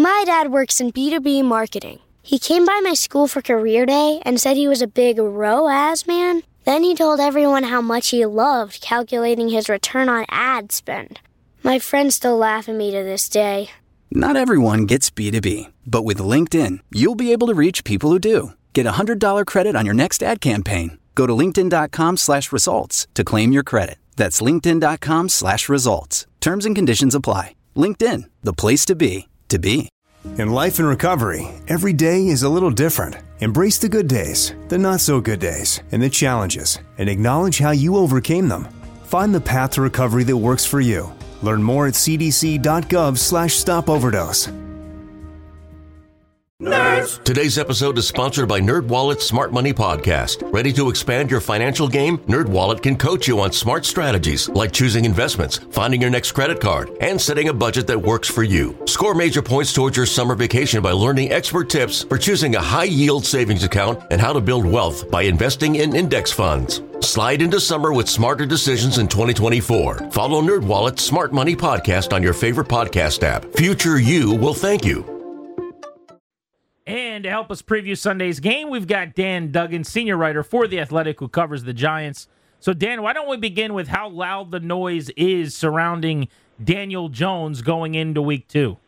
My dad works in B2B marketing. He came by my school for career day and said he was a big ROAS man. Then he told everyone how much he loved calculating his return on ad spend. My friends still laugh at me to this day. Not everyone gets B2B, but with LinkedIn, you'll be able to reach people who do. Get a $100 credit on your next ad campaign. Go to linkedin.com/results to claim your credit. That's linkedin.com/results. Terms and conditions apply. LinkedIn, the place to be, to be. In life and recovery, every day is a little different. Embrace the good days, the not so good days, and the challenges, and acknowledge how you overcame them. Find the path to recovery that works for you. Learn more at cdc.gov/stopoverdose. Nerds! Today's episode is sponsored by NerdWallet's Smart Money Podcast. Ready to expand your financial game? NerdWallet can coach you on smart strategies like choosing investments, finding your next credit card, and setting a budget that works for you. Score major points towards your summer vacation by learning expert tips for choosing a high-yield savings account and how to build wealth by investing in index funds. Slide into summer with smarter decisions in 2024. Follow NerdWallet's Smart Money Podcast on your favorite podcast app. Future you will thank you. And to help us preview Sunday's game, we've got Dan Duggan, senior writer for The Athletic, who covers the Giants. So, Dan, why don't we begin with how loud the noise is surrounding Daniel Jones going into Week 2?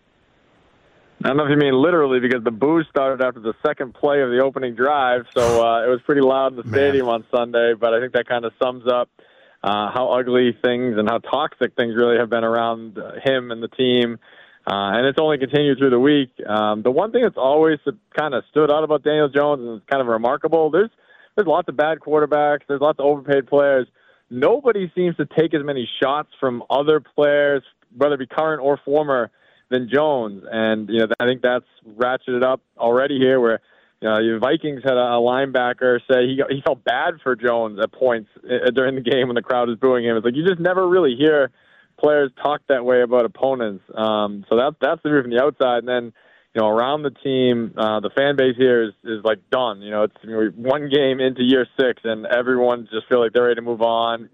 I don't know if you mean literally, because the boos started after the second play of the opening drive, so it was pretty loud in the stadium on Sunday, but I think that kind of sums up how ugly things and how toxic things really have been around him and the team. And it's only continued through the week. The one thing that's always kind of stood out about Daniel Jones, and it's kind of remarkable, there's lots of bad quarterbacks, there's lots of overpaid players. Nobody seems to take as many shots from other players, whether it be current or former, than Jones. And, I think that's ratcheted up already here, where, the Vikings had a linebacker say he felt bad for Jones at points during the game when the crowd was booing him. It's like you just never really hear players talk that way about opponents. So that's the view from the outside. And then, around the team, the fan base here is like done. It's one game into year 6, and everyone just feel like they're ready to move on.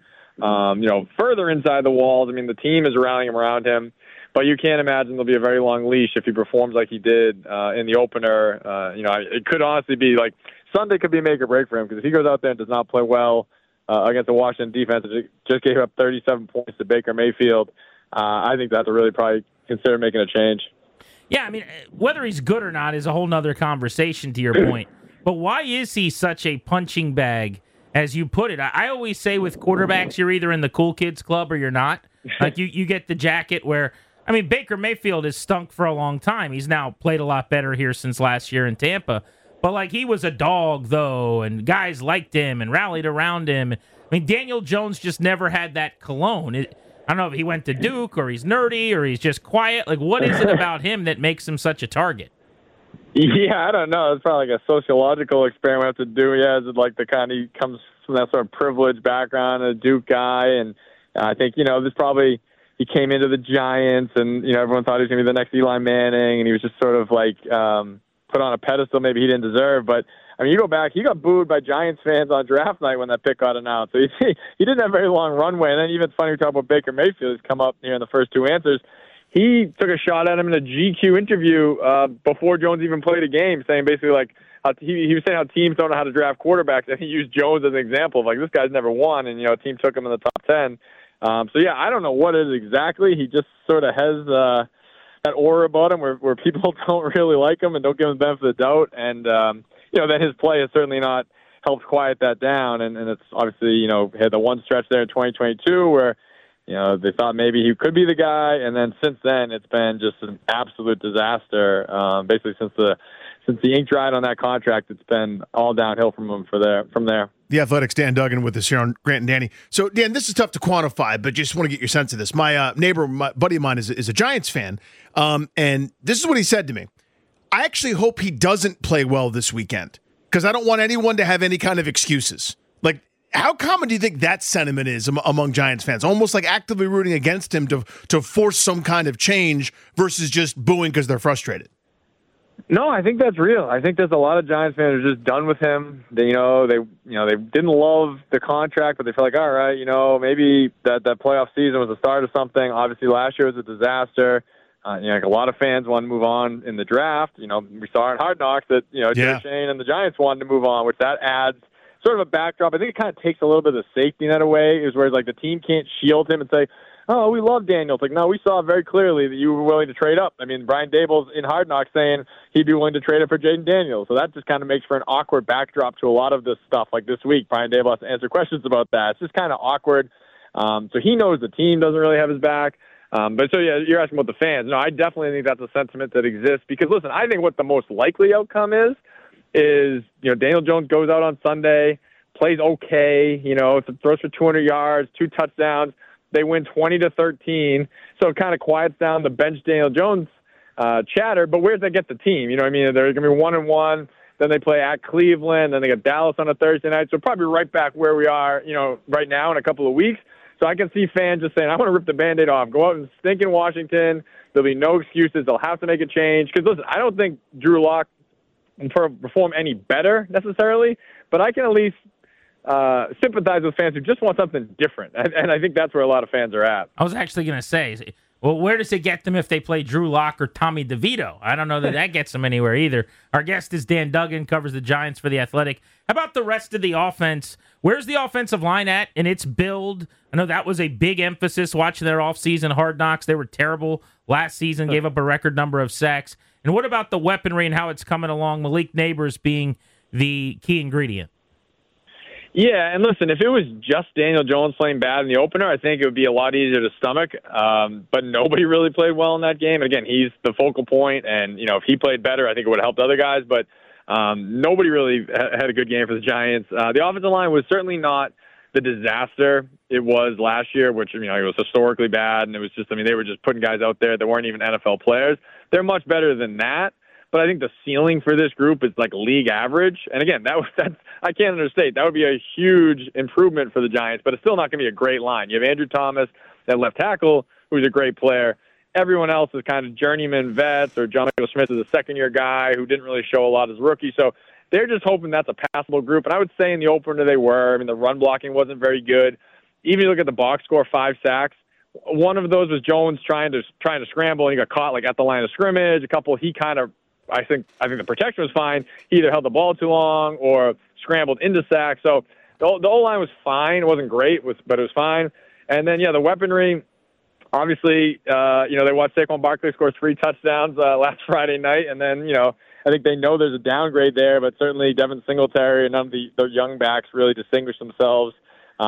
Further inside the walls, the team is rallying around him, but you can't imagine there'll be a very long leash if he performs like he did in the opener. It could honestly be like Sunday could be make or break for him, because if he goes out there and does not play well against the Washington defense that just gave up 37 points to Baker Mayfield, I think that's really probably consider making a change. Yeah, whether he's good or not is a whole nother conversation, to your point. But why is he such a punching bag, as you put it? I always say with quarterbacks, you're either in the cool kids club or you're not. Like you get the jacket where, Baker Mayfield has stunk for a long time. He's now played a lot better here since last year in Tampa. But, he was a dog, though, and guys liked him and rallied around him. Daniel Jones just never had that cologne. I don't know if he went to Duke or he's nerdy or he's just quiet. What is it about him that makes him such a target? Yeah, I don't know. It's probably like a sociological experiment to do. Yeah, is it like he comes from that sort of privileged background, a Duke guy, and I think, this probably he came into the Giants and, everyone thought he was going to be the next Eli Manning, and he was just sort of put on a pedestal maybe he didn't deserve. But, you go back, he got booed by Giants fans on draft night when that pick got announced. So he didn't have a very long runway. And then even it's funny we talk about Baker Mayfield. He's come up here in the first 2 answers. He took a shot at him in a GQ interview before Jones even played a game, saying basically he was saying how teams don't know how to draft quarterbacks. And he used Jones as an example of this guy's never won. And, a team took him in the top 10. I don't know what it is exactly. He just sort of has that aura about him where people don't really like him and don't give him the benefit of the doubt. And, then his play has certainly not helped quiet that down. And it's obviously, had the one stretch there in 2022 where, they thought maybe he could be the guy. And then since then, it's been just an absolute disaster. Basically since the ink dried on that contract, it's been all downhill from there. The Athletic's Dan Duggan with us here on Grant and Danny. So, Dan, this is tough to quantify, but just want to get your sense of this. My neighbor, my buddy of mine, is a Giants fan, and this is what he said to me. I actually hope he doesn't play well this weekend, because I don't want anyone to have any kind of excuses. How common do you think that sentiment is among Giants fans? Almost like actively rooting against him to force some kind of change versus just booing because they're frustrated. No, I think that's real. I think there's a lot of Giants fans who are just done with him. They didn't love the contract, but they feel like, all right, maybe that playoff season was the start of something. Obviously, last year was a disaster. Like a lot of fans want to move on in the draft. We saw in Hard Knocks that, Joe Shane and the Giants wanted to move on, which that adds sort of a backdrop. I think it kind of takes a little bit of the safety net away, is where like the team can't shield him and say, oh, we love Daniel. It's like, no, we saw very clearly that you were willing to trade up. I mean, Brian Dable's in Hard Knocks saying he'd be willing to trade up for Jaden Daniels. So that just kind of makes for an awkward backdrop to a lot of this stuff. Like this week, Brian Dable has to answer questions about that. It's just kind of awkward. So he knows the team doesn't really have his back. You're asking about the fans. No, I definitely think that's a sentiment that exists because, listen, I think what the most likely outcome is Daniel Jones goes out on Sunday, plays okay, throws for 200 yards, 2 touchdowns. They win 20-13, so it kind of quiets down the bench Daniel Jones chatter. But where does that get the team? They're going to be 1-1. Then they play at Cleveland. Then they get Dallas on a Thursday night. So probably right back where we are, right now in a couple of weeks. So I can see fans just saying, I want to rip the Band-Aid off. Go out and stink in Washington. There'll be no excuses. They'll have to make a change. Because, listen, I don't think Drew Lock can perform any better necessarily, but I can at least sympathize with fans who just want something different. And I think that's where a lot of fans are at. I was actually going to say, well, where does it get them if they play Drew Lock or Tommy DeVito? I don't know that gets them anywhere either. Our guest is Dan Duggan, covers the Giants for The Athletic. How about the rest of the offense? Where's the offensive line at in its build? I know that was a big emphasis watching their offseason Hard Knocks. They were terrible last season, gave up a record number of sacks. And what about the weaponry and how it's coming along, Malik Neighbors being the key ingredient? Yeah, and listen, if it was just Daniel Jones playing bad in the opener, I think it would be a lot easier to stomach. But nobody really played well in that game. Again, he's the focal point, and if he played better, I think it would have helped other guys. But nobody really had a good game for the Giants. The offensive line was certainly not the disaster it was last year, which it was historically bad, and it was just they were just putting guys out there that weren't even NFL players. They're much better than that. But I think the ceiling for this group is like league average. And again, that's I can't understate. That would be a huge improvement for the Giants, but it's still not going to be a great line. You have Andrew Thomas at left tackle, who's a great player. Everyone else is kind of journeyman vets, or John Michael Smith is a second-year guy who didn't really show a lot as a rookie. So they're just hoping that's a passable group. And I would say in the opener they were. The run blocking wasn't very good. Even if you look at the box score, 5 sacks. One of those was Jones trying to scramble, and he got caught at the line of scrimmage. A couple he kind of I think the protection was fine. He either held the ball too long or scrambled into sacks. So the O-line was fine. It wasn't great, but it was fine. And then, the weaponry, obviously, they watched Saquon Barkley score 3 touchdowns last Friday night. And then, I think they know there's a downgrade there, but certainly Devin Singletary and none of the young backs really distinguished themselves.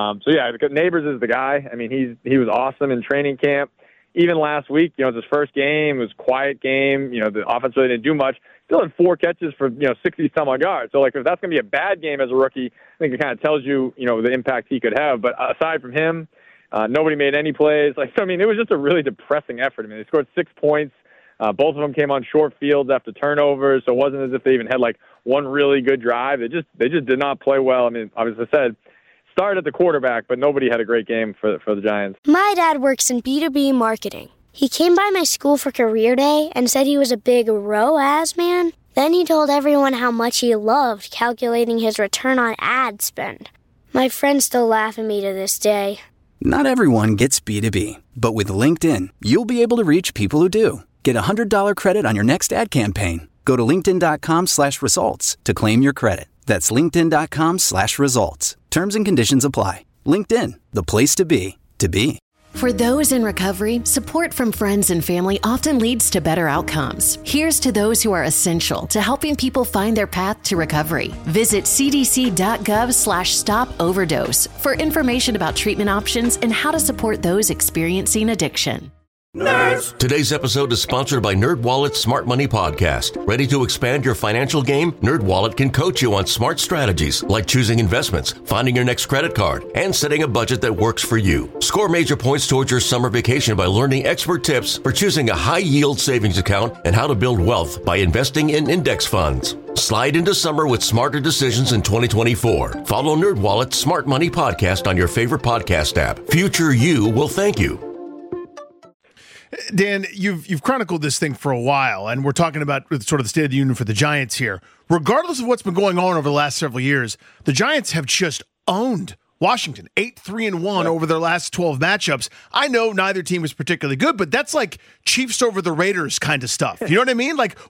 Neighbors is the guy. He was awesome in training camp. Even last week, it's his first game. It was a quiet game. The offense really didn't do much. Still had 4 catches for 60-some-odd yards. So, if that's going to be a bad game as a rookie, I think it kind of tells you, the impact he could have. But aside from him, nobody made any plays. It was just a really depressing effort. They scored 6 points. Both of them came on short fields after turnovers. So it wasn't as if they even had one really good drive. They just did not play well. Obviously I said, started at the quarterback, but nobody had a great game for the Giants. My dad works in B2B marketing. He came by my school for career day and said he was a big ROAS man. Then he told everyone how much he loved calculating his return on ad spend. My friends still laugh at me to this day. Not everyone gets B2B, but with LinkedIn, you'll be able to reach people who do. Get a $100 credit on your next ad campaign. Go to linkedin.com/results to claim your credit. That's linkedin.com/results. Terms and conditions apply. LinkedIn, the place to be, to be. For those in recovery, support from friends and family often leads to better outcomes. Here's to those who are essential to helping people find their path to recovery. Visit cdc.gov/stop-overdose for information about treatment options and how to support those experiencing addiction. Nerds! Today's episode is sponsored by NerdWallet's Smart Money Podcast. Ready to expand your financial game? NerdWallet can coach you on smart strategies like choosing investments, finding your next credit card, and setting a budget that works for you. Score major points towards your summer vacation by learning expert tips for choosing a high-yield savings account and how to build wealth by investing in index funds. Slide into summer with smarter decisions in 2024. Follow NerdWallet's Smart Money Podcast on your favorite podcast app. Future you will thank you. Dan, you've chronicled this thing for a while, and we're talking about sort of the state of the union for the Giants here. Regardless of what's been going on over the last several years, the Giants have just owned Washington, 8-3-1 over their last 12 matchups. I know neither team is particularly good, but that's like Chiefs over the Raiders kind of stuff. You know what I mean? Like,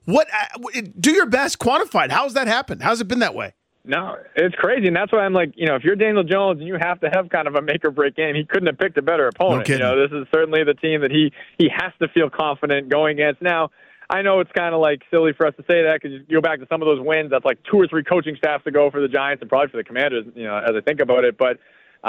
do your best, quantify it. How's that happened? How's it been that way? No, it's crazy, and that's why I'm like, if you're Daniel Jones and you have to have kind of a make-or-break game, he couldn't have picked a better opponent. No this is certainly the team that he has to feel confident going against. Now, I know it's kind of like silly for us to say that because you go back to some of those wins. That's like 2 or 3 coaching staffs ago for the Giants and probably for the Commanders. As I think about it, but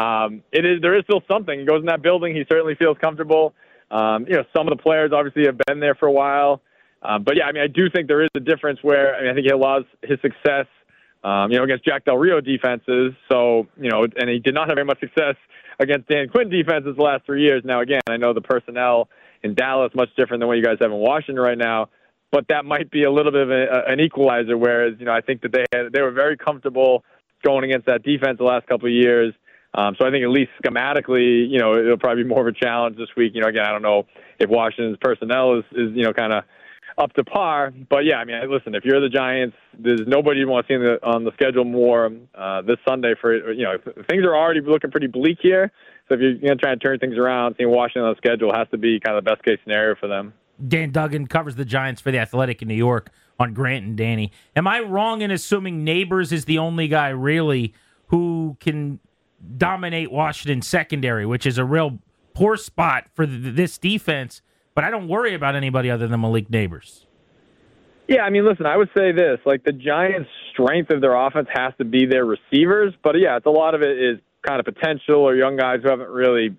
there is still something. He goes in that building. He certainly feels comfortable. Some of the players obviously have been there for a while. But yeah, I do think there is a difference where I think he allows his success, against Jack Del Rio defenses. So and he did not have very much success against Dan Quinn defenses the last 3 years. Now again, I know the personnel in Dallas much different than what you guys have in Washington right now, but that might be a little bit of an equalizer. Whereas I think that they were very comfortable going against that defense the last couple of years. So I think at least schematically, it'll probably be more of a challenge this week. Again, I don't know if Washington's personnel is kind of up to par, but yeah, listen, if you're the Giants, there's nobody you want to see on the schedule more this Sunday for things are already looking pretty bleak here. So if you're going to try and turn things around, seeing Washington on the schedule has to be kind of the best case scenario for them. Dan Duggan covers the Giants for The Athletic in New York on Grant and Danny. Am I wrong in assuming Neighbors is the only guy really who can dominate Washington's secondary, which is a real poor spot for this defense, but I don't worry about anybody other than Malik Neighbors? Yeah, listen, I would say this, like the Giants' strength of their offense has to be their receivers, but yeah, it's a lot of it is kind of potential or young guys who haven't really,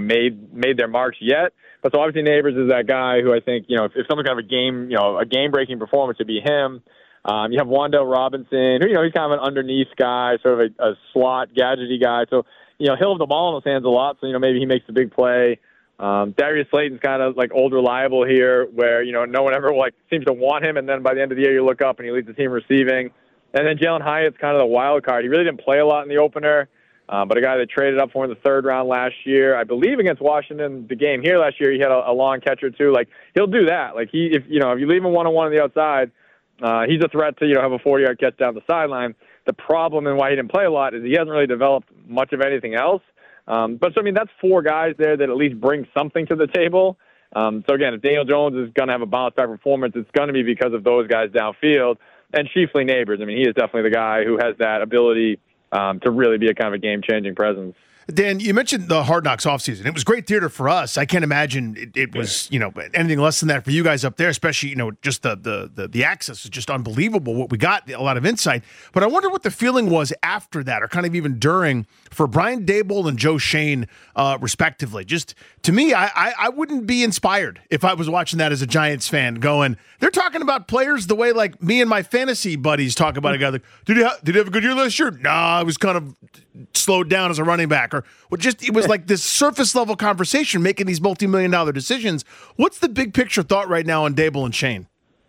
made their marks yet. But so obviously Neighbors is that guy who I think, if someone's going to have a game-breaking performance, it'd be him. You have Wan'Dale Robinson, who, he's kind of an underneath guy, sort of a slot, gadgety guy. So, he'll have the ball in his hands a lot, so, maybe he makes a big play. Darius Slayton's kind of like old reliable here where, no one ever seems to want him, and then by the end of the year you look up and he leads the team receiving. And then Jalen Hyatt's kind of the wild card. He really didn't play a lot in the opener, but a guy that traded up for in the third round last year. I believe against Washington, the game here last year, he had a long catcher too. Like, he'll do that. Like, if you leave him one-on-one on the outside, he's a threat to, have a 40-yard catch down the sideline. The problem and why he didn't play a lot is he hasn't really developed much of anything else. But that's 4 guys there that at least bring something to the table. So again, if Daniel Jones is going to have a bounce-back performance, it's going to be because of those guys downfield, and chiefly Neighbors. He is definitely the guy who has that ability to really be a kind of a game-changing presence. Dan, you mentioned the Hard Knocks offseason. It was great theater for us. I can't imagine it was, anything less than that for you guys up there, especially, just the access is just unbelievable what we got, a lot of insight. But I wonder what the feeling was after that or kind of even during for Brian Daboll and Joe Schoen, respectively. Just to me, I wouldn't be inspired if I was watching that as a Giants fan going, they're talking about players the way like me and my fantasy buddies talk about a guy like, did he have a good year last year? Nah, I was kind of slowed down as a running back. Or it was like this surface level conversation making these multi-million-dollar decisions. What's the big picture thought right now on Daboll and Schoen?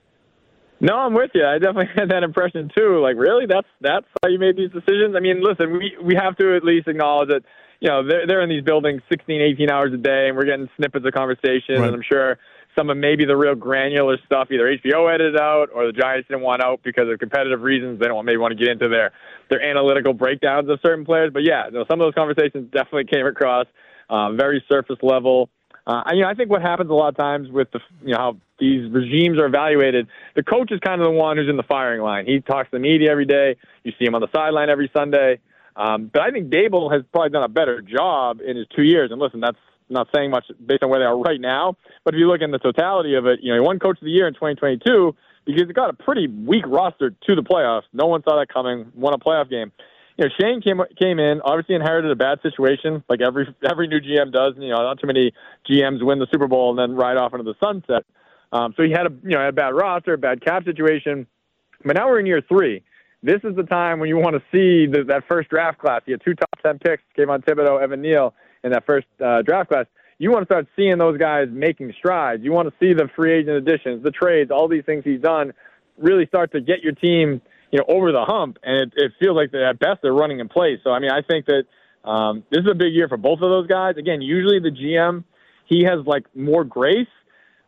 No, I'm with you. I definitely had that impression too. Like, really, that's how you made these decisions? Listen, we have to at least acknowledge that they're in these buildings 16, 18 hours a day, and we're getting snippets of conversation. Right. And I'm sure some of maybe the real granular stuff either HBO edited out or the Giants didn't want out because of competitive reasons. They don't maybe want to get into their analytical breakdowns of certain players. But yeah, some of those conversations definitely came across very surface level. I think what happens a lot of times with how these regimes are evaluated, the coach is kind of the one who's in the firing line. He talks to the media every day. You see him on the sideline every Sunday. But I think Daboll has probably done a better job in his 2 years. And listen, that's not saying much based on where they are right now. But if you look in the totality of it, he won Coach of the Year in 2022 because he got a pretty weak roster to the playoffs. No one saw that coming, won a playoff game. Schoen came in, obviously inherited a bad situation, like every new GM does. Not too many GMs win the Super Bowl and then ride off into the sunset. So he had a bad roster, a bad cap situation. But now we're in year 3. This is the time when you want to see that first draft class. You had 2 top 10 picks, Kayvon Thibodeau, Evan Neal, in that first draft class. You want to start seeing those guys making strides. You want to see the free agent additions, the trades, all these things he's done really start to get your team over the hump, and it feels like at best they're running in place. So, I think that this is a big year for both of those guys. Again, usually the GM, he has, more grace,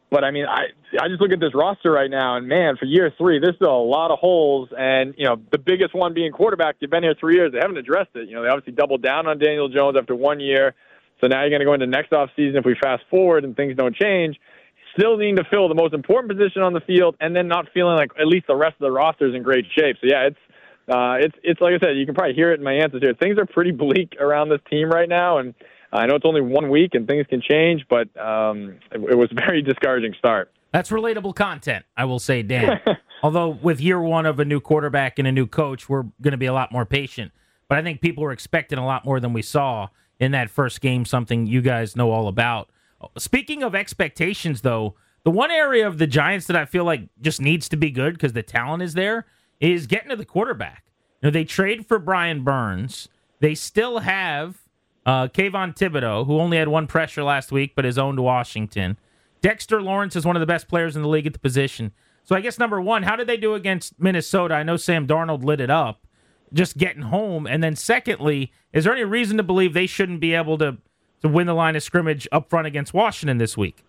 But, I mean, I just look at this roster right now, and, man, for year 3, there's still a lot of holes. And, the biggest one being quarterback. You've been here 3 years. They haven't addressed it. They obviously doubled down on Daniel Jones after 1 year. So now you're going to go into next offseason if we fast forward and things don't change. Still needing to fill the most important position on the field and then not feeling like at least the rest of the roster is in great shape. So, yeah, it's like I said, you can probably hear it in my answers here. Things are pretty bleak around this team right now, and I know it's only 1 week and things can change, but it was a very discouraging start. That's relatable content, I will say, Dan. Although with year 1 of a new quarterback and a new coach, we're going to be a lot more patient. But I think people were expecting a lot more than we saw in that first game, something you guys know all about. Speaking of expectations, though, the one area of the Giants that I feel like just needs to be good because the talent is there is getting to the quarterback. They trade for Brian Burns. They still have Kayvon Thibodeau, who only had 1 pressure last week but is owned Washington. Dexter Lawrence is one of the best players in the league at the position. So I guess, number one, how did they do against Minnesota? I know Sam Darnold lit it up, just getting home. And then secondly, is there any reason to believe they shouldn't be able to win the line of scrimmage up front against Washington this week?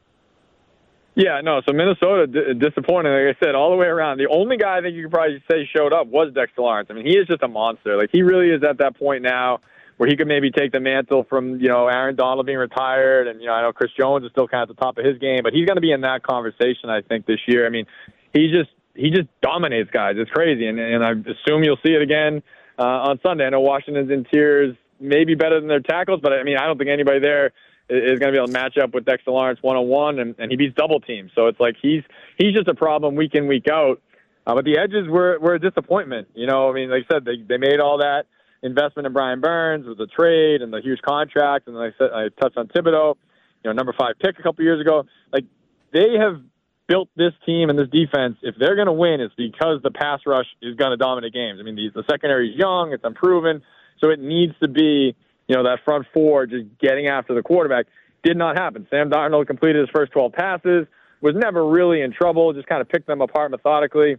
Yeah, no, so Minnesota, disappointing, like I said, all the way around. The only guy I think you could probably say showed up was Dexter Lawrence. I mean, he is just a monster. Like, he really is at that point now where he could maybe take the mantle from, Aaron Donald being retired. And, I know Chris Jones is still kind of at the top of his game, but he's going to be in that conversation, I think, this year. I mean, he just dominates guys. It's crazy. And I assume you'll see it again on Sunday. I know Washington's interiors may be better than their tackles, but I mean, I don't think anybody there is going to be able to match up with Dexter Lawrence one-on-one, and he beats double teams. So it's like he's just a problem week in, week out. But the edges were a disappointment. I mean, like I said, they made all that investment in Brian Burns with the trade and the huge contract, and like I said, I touched on Thibodeau, number 5 pick a couple years ago. Like, they have built this team and this defense. If they're going to win, it's because the pass rush is going to dominate games. I mean, the secondary is young, it's unproven, so it needs to be, that front 4 just getting after the quarterback. Did not happen. Sam Darnold completed his first 12 passes, was never really in trouble, just kind of picked them apart methodically.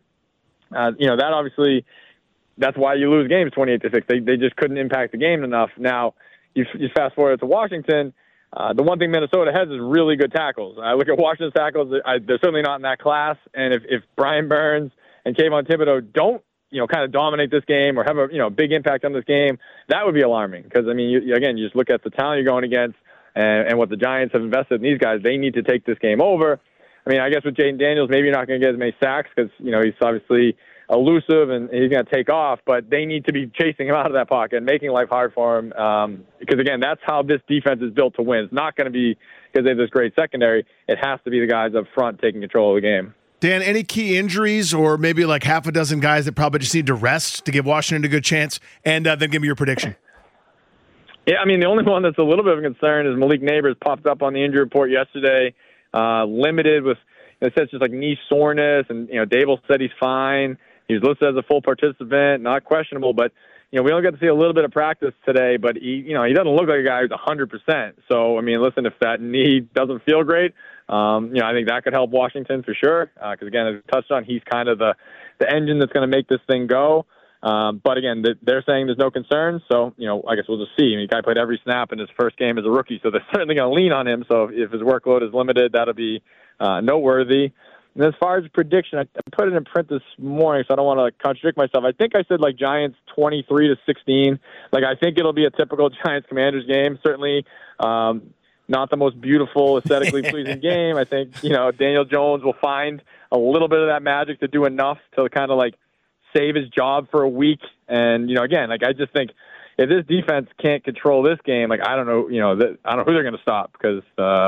That obviously, that's why you lose games 28-6. They just couldn't impact the game enough. Now, you fast forward to Washington. The one thing Minnesota has is really good tackles. I look at Washington's tackles; they're certainly not in that class. And if Brian Burns and Kayvon Thibodeau don't, kind of dominate this game or have a big impact on this game, that would be alarming. Because I mean, you just look at the talent you're going against and what the Giants have invested in these guys. They need to take this game over. I mean, I guess with Jaden Daniels, maybe you're not going to get as many sacks because he's obviously elusive and he's going to take off, but they need to be chasing him out of that pocket and making life hard for him because, again, that's how this defense is built to win. It's not going to be because they have this great secondary. It has to be the guys up front taking control of the game. Dan, any key injuries or maybe like half a dozen guys that probably just need to rest to give Washington a good chance? And then give me your prediction. Yeah, I mean, the only one that's a little bit of a concern is Malik Neighbors popped up on the injury report yesterday, limited with, it says just like knee soreness, and, Dable said he's fine. He's listed as a full participant, not questionable, but, we only got to see a little bit of practice today, but he doesn't look like a guy who's 100%. So, I mean, listen, if that knee doesn't feel great, I think that could help Washington for sure. Because, again, as I touched on, he's kind of the engine that's going to make this thing go. But, again, they're saying there's no concerns. So, I guess we'll just see. I mean, the guy played every snap in his first game as a rookie, so they're certainly going to lean on him. So if his workload is limited, that'll be noteworthy. And as far as prediction, I put it in print this morning, so I don't want to contradict myself. I think I said Giants 23-16. I think it'll be a typical Giants-Commanders game. Certainly not the most beautiful, aesthetically pleasing game. I think Daniel Jones will find a little bit of that magic to do enough to kind of save his job for a week. And again, I just think if this defense can't control this game, I don't know, I don't know who they're going to stop because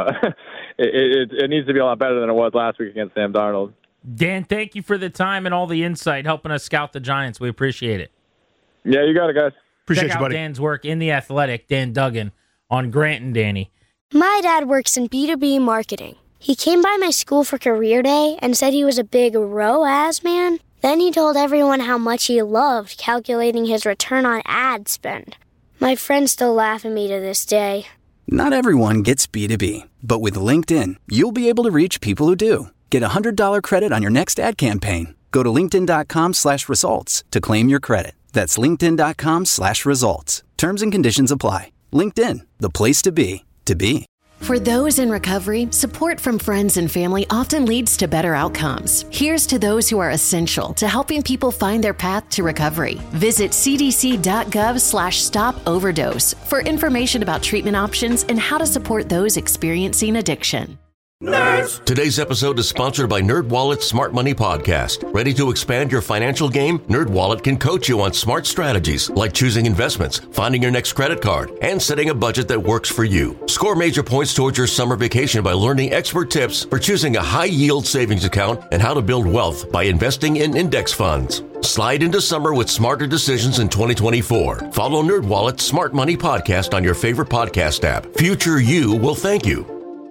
it needs to be a lot better than it was last week against Sam Darnold. Dan, thank you for the time and all the insight helping us scout the Giants. We appreciate it. Yeah, you got it, guys. Appreciate Check you, buddy. out Dan's work in The Athletic, Dan Duggan, on Grant and Danny. My dad works in B2B marketing. He came by my school for career day and said he was a big ROAS man. Then he told everyone how much he loved calculating his return on ad spend. My friends still laugh at me to this day. Not everyone gets B2B, but with LinkedIn, you'll be able to reach people who do. Get a $100 credit on your next ad campaign. Go to linkedin.com/results to claim your credit. That's linkedin.com/results. Terms and conditions apply. LinkedIn, the place to be, to be. For those in recovery, support from friends and family often leads to better outcomes. Here's to those who are essential to helping people find their path to recovery. Visit cdc.gov/stop-overdose for information about treatment options and how to support those experiencing addiction. Nerds! Today's episode is sponsored by NerdWallet's Smart Money Podcast. Ready to expand your financial game? NerdWallet can coach you on smart strategies like choosing investments, finding your next credit card, and setting a budget that works for you. Score major points towards your summer vacation by learning expert tips for choosing a high-yield savings account and how to build wealth by investing in index funds. Slide into summer with smarter decisions in 2024. Follow NerdWallet's Smart Money Podcast on your favorite podcast app. Future you will thank you.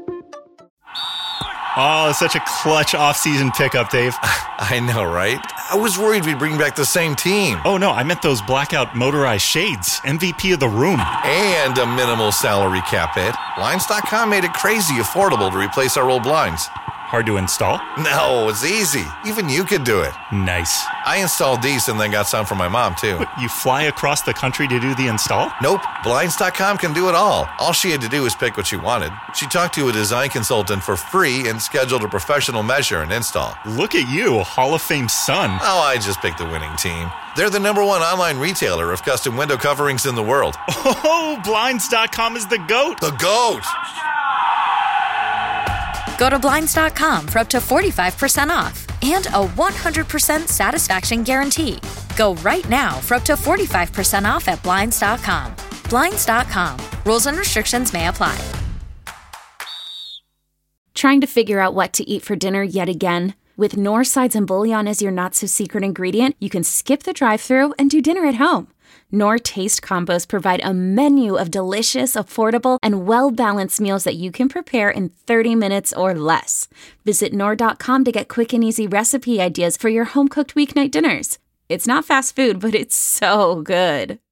Oh, such a clutch off-season pickup, Dave. I know, right? I was worried we'd bring back the same team. Oh, no, I meant those blackout motorized shades. MVP of the room. And a minimal salary cap hit. Blinds.com made it crazy affordable to replace our old blinds. Hard to install? No, it's easy. Even you could do it. Nice. I installed these and then got some for my mom, too. What, you fly across the country to do the install? Nope. Blinds.com can do it all. All she had to do was pick what she wanted. She talked to a design consultant for free and scheduled a professional measure and install. Look at you, Hall of Fame son. Oh, I just picked the winning team. They're the #1 online retailer of custom window coverings in the world. Oh, Blinds.com is the GOAT. The GOAT! Go to Blinds.com for up to 45% off and a 100% satisfaction guarantee. Go right now for up to 45% off at Blinds.com. Blinds.com. Rules and restrictions may apply. Trying to figure out what to eat for dinner yet again? With Knorr sides and bouillon as your not-so-secret ingredient, you can skip the drive-thru and do dinner at home. Knorr Taste Combos provide a menu of delicious, affordable, and well-balanced meals that you can prepare in 30 minutes or less. Visit Knorr.com to get quick and easy recipe ideas for your home-cooked weeknight dinners. It's not fast food, but it's so good.